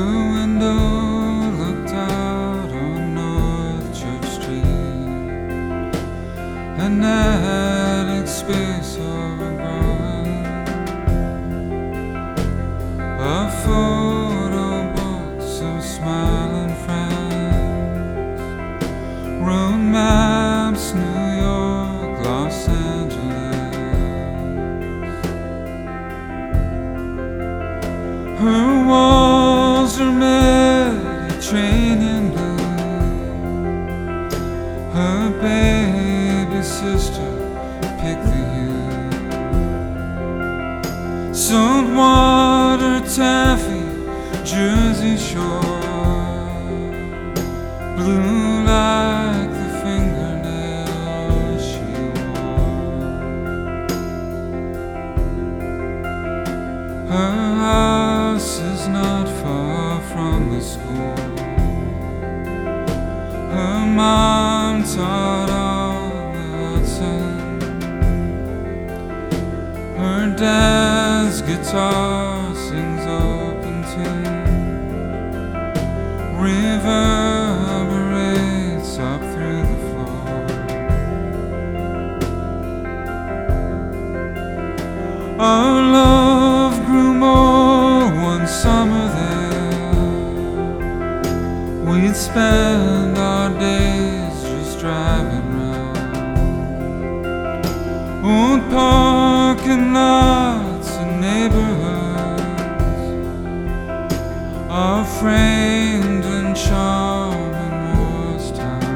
Her window looked out on North Church Street, an attic space overgrown, a photo books of smiling friends, road maps, New York, Los Angeles. Her walls are Mediterranean blue. Her baby sister picked the hue. Saltwater taffy, Jersey Shore, blue like the fingernails she wore. Her house is not far from the school. Her mom taught on the Hudson. Her dad's guitar sings open tune, reverberates up through the floor. Our love grew more one summer there. We'd spend our days just driving round old parking lots and neighborhoods, our framed and charming Morristown.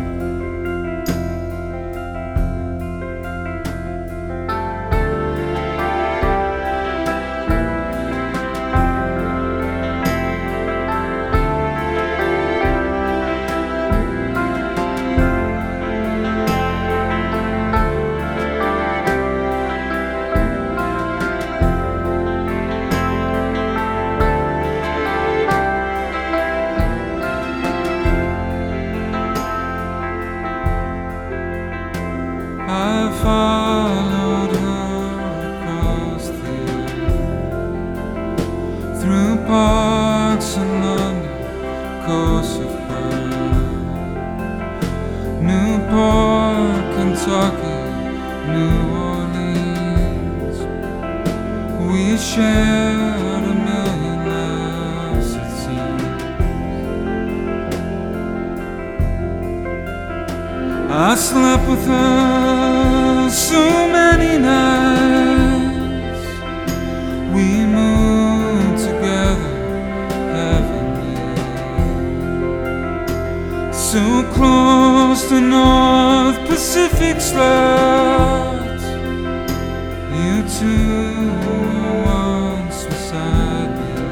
I followed her across the earth, through parks in London, coast of Perth, Newport, Kentucky, New Orleans. We shared a million laughs, it seemed. I slept with her so many nights. We moved together heavenly, so close to North Pacific slots. You two were once beside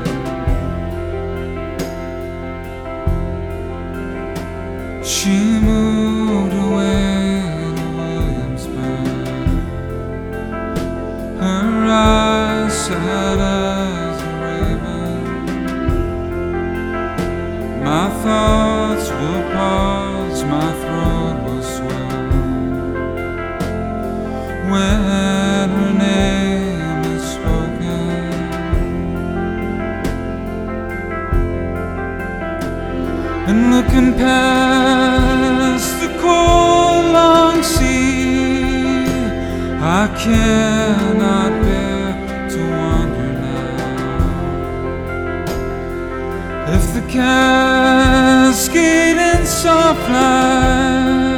me. She moved away to Williamsburg. Her eyes sad as a raven. My thoughts will pause, my throat will swell when her name is spoken. And looking past the cold long sea, I cannot bear to wander now. If the cascading soft light